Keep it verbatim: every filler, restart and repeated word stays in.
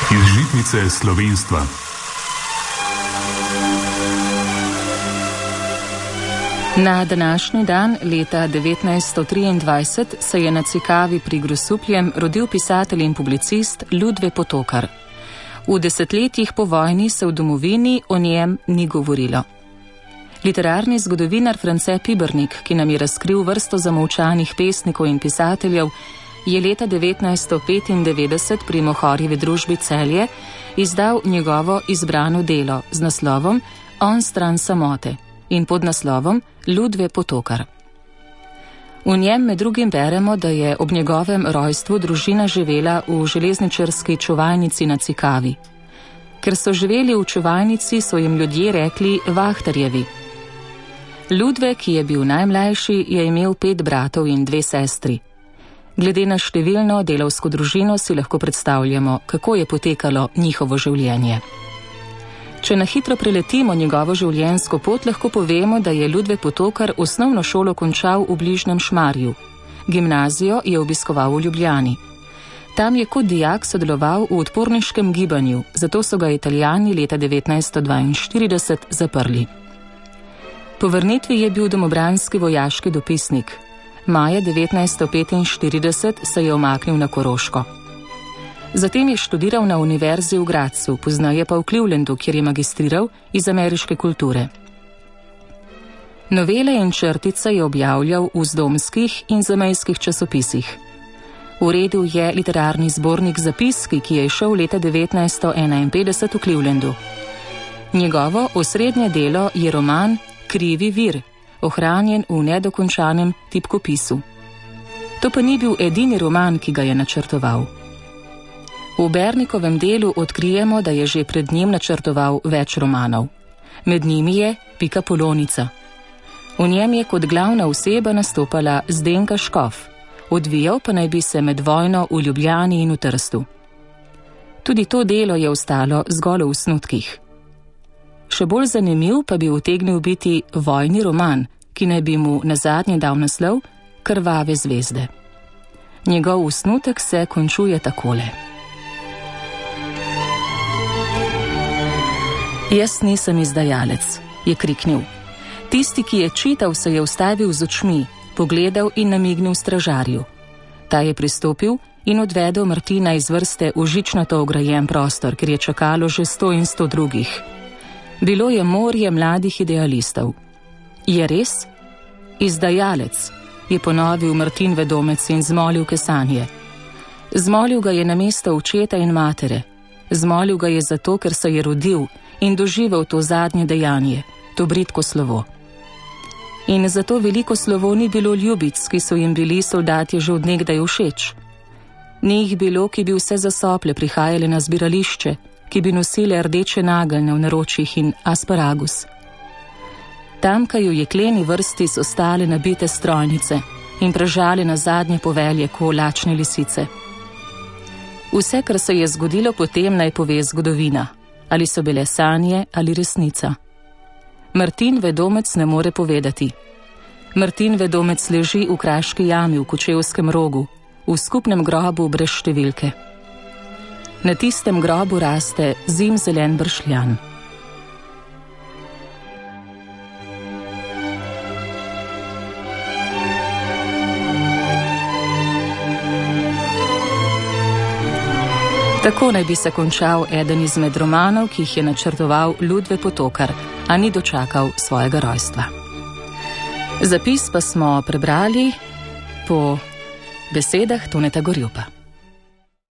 Iz žitnice slovenstva. Na današnji dan leta devetnajststo triindvajset se je na Cikavi pri Grosupljem rodil pisatelj in publicist Ludve Potokar. V desetletjih po vojni se v domovini o njem ni govorilo. Literarni zgodovinar France Pibernik, ki nam je razkril vrsto zamolčanih pesnikov in pisateljev, je leta devetnajststo petindevetdeset pri Mohorjevi družbi Celje izdal njegovo izbrano delo z naslovom On stran samote in pod naslovom Ludve Potokar. V njem med drugim beremo, da je ob njegovem rojstvu družina živela v železničarski čuvajnici na Cikavi. Ker so živeli v čuvajnici, so jim ljudje rekli Vahtarjevi. Ludve, ki je bil najmlajši, je imel pet bratov in dve sestri. Glede na številno delavsko družino si lahko predstavljamo, kako je potekalo njihovo življenje. Če na hitro preletimo njegovo življenjsko pot, lahko povemo, da je Ludve Potokar osnovno šolo končal v bližnjem Šmarju. Gimnazijo je obiskoval v Ljubljani. Tam je kot dijak sodeloval v odporniškem gibanju, zato so ga Italijani leta devetnajststo dvainštirideset zaprli. Po vrnitvi je bil domobranski vojaški dopisnik. Maja devetnajststo petinštirideset se je umaknil na Koroško. Zatem je študiral na univerzi v Gradcu, poznaje pa v Clevelandu, kjer je magistriral iz ameriške kulture. Novele in črtice je objavljal v zdomskih in zamejskih časopisih. Uredil je literarni zbornik Zapiski, ki je izšel leta devetnajststo enainpetdeset v Clevelandu. Njegovo osrednje delo je roman Krivi vir, ohranjen v nedokončanem tipkopisu. To pa ni bil edini roman, ki ga je načrtoval. V Bernikovem delu odkrijemo, da je že pred njim načrtoval več romanov. Med njimi je Pika Polonica. V njem je kot glavna oseba nastopala Zdenka Škof, odvijal pa naj bi se med vojno v Ljubljani in v Trstu. Tudi to delo je ostalo zgolj v snutkih. Še bolj zanimiv pa bi utegnil biti vojni roman, ki naj bi mu nazadnje dal naslov Krvave zvezde. Njegov osnutek se končuje takole. Jaz nisem izdajalec, je kriknil. Tisti, ki je čital, se je ustavil z očmi, pogledal in namignil stražarju. Ta je pristopil in odvedel Martina iz vrste v žičnato ograjen prostor, ker je čakalo že sto in sto drugih. Bilo je morje mladih idealistov. Je res? Izdajalec, je ponovil Martin Vedomec in zmolil kesanje. Zmolil ga je namesto očeta in matere. Zmolil ga je zato, ker se je rodil in doživel to zadnje dejanje, to bridko slovo. In zato veliko slovo ni bilo ljubic, ki so jim bili soldati že od nekdaj všeč. Ni jih bilo, ki bi vse za sople prihajali na zbirališče, ki bi nosile rdeče nageljne v naročjih in asparagus. Tamkaj v jekleni vrsti so stale nabite strojnice in pražale na zadnje povelje ko lačne lisice. Vse, kar se je zgodilo potem, naj pove zgodovina. Ali so bile sanje ali resnica. Martin Vedomec ne more povedati. Martin Vedomec leži v kraški jami v Kočevskem rogu, v skupnem grobu brez številke. Na tistem grobu raste zimzelen bršljan. Tako naj bi se končal eden izmed romanov, ki jih je načrtoval Ludve Potokar, a ni dočakal svojega rojstva. Zapis pa smo prebrali po besedah Toneta Gorjupa.